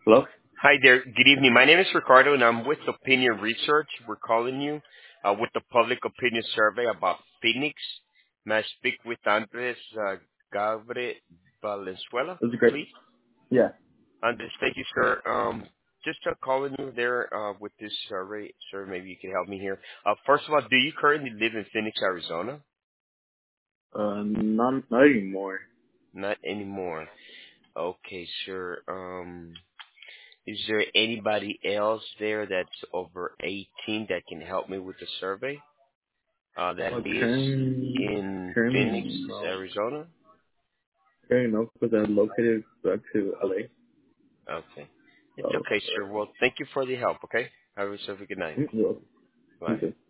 Hello? Hi there. Good evening. My name is Ricardo, and I'm with Opinion Research. We're calling you with the public opinion survey about Phoenix. May I speak with Andres Gabriel Valenzuela, This is great. please? Yeah. Andres, thank you, sir. Just calling you there with this survey. Sir, maybe you can help me here. First of all, do you currently live in Phoenix, Arizona? Not anymore. Not anymore. Okay, sir. Is there anybody else there that's over 18 that can help me with the survey that lives in Phoenix, Currently no. Arizona? Currently no, because I'm located back to LA. Okay. It's So, okay, sir. Well, thank you for the help, okay? Have yourself a good night. well, you Bye. too.